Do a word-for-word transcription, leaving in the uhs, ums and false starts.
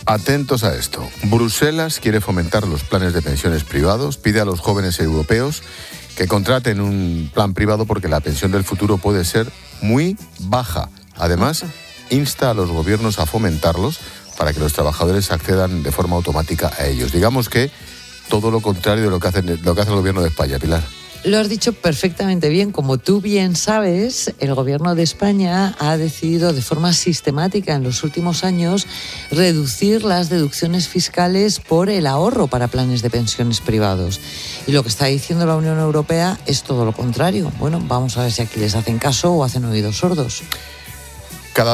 Atentos a esto. Bruselas quiere fomentar los planes de pensiones privados, pide a los jóvenes europeos que contraten un plan privado porque la pensión del futuro puede ser muy baja. Además, insta a los gobiernos a fomentarlos para que los trabajadores accedan de forma automática a ellos. Digamos que todo lo contrario de lo que hace, lo que hace el gobierno de España, Pilar. Lo has dicho perfectamente bien. Como tú bien sabes, el Gobierno de España ha decidido de forma sistemática en los últimos años reducir las deducciones fiscales por el ahorro para planes de pensiones privados. Y lo que está diciendo la Unión Europea es todo lo contrario. Bueno, vamos a ver si aquí les hacen caso o hacen oídos sordos.